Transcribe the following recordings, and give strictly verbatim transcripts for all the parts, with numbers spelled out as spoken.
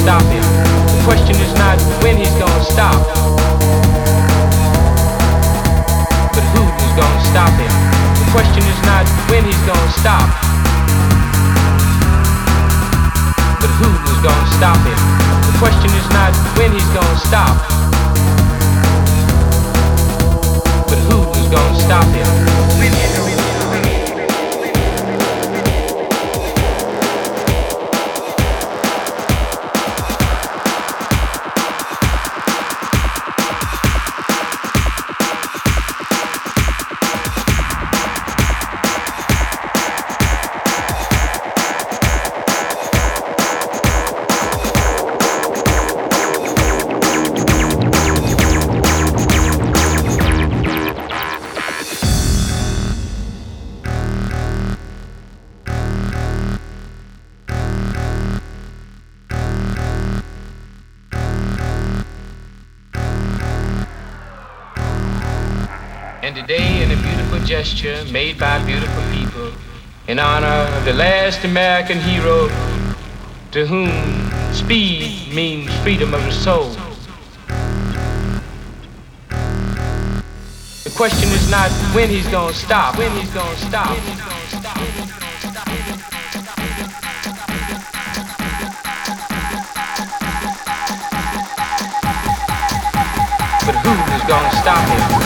stop him. The question is not when he's gonna stop, but who's gonna stop him. The question is not when he's gonna stop, but who's gonna stop him. The question is not when he's gonna stop, but who's gonna stop him. And today, in a beautiful gesture made by beautiful people, in honor of the last American hero to whom speed means freedom of the soul. The question is not when he's gonna stop, when he's gonna stop. But who is gonna stop him?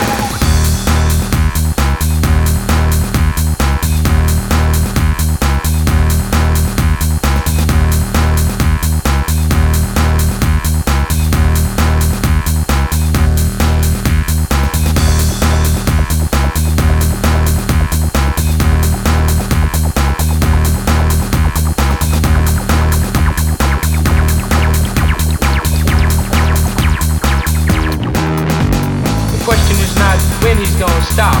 When he's gonna stop,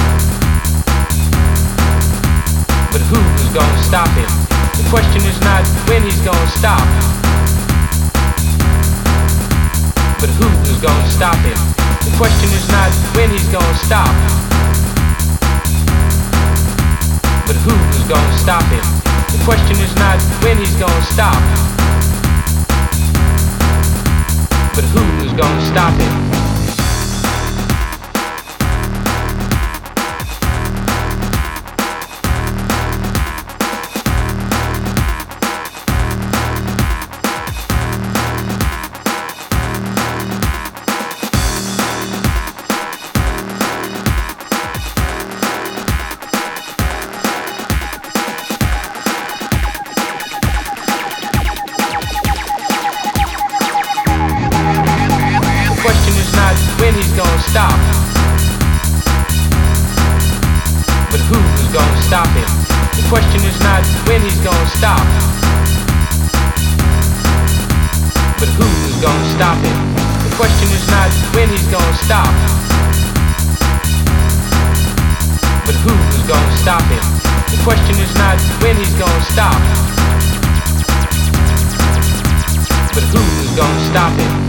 but who's gonna stop him? The question is not when he's gonna stop, but who's gonna stop him? The question is not when he's gonna stop, but who's gonna stop him? The question is not when he's gonna stop, but who's gonna stop him? When he's gonna stop, but who's gonna stop him? The question is not when he's gonna stop, but who's gonna stop him? The question is not when he's gonna stop, but who's gonna stop him? The question is not when he's gonna stop, but who's gonna stop him?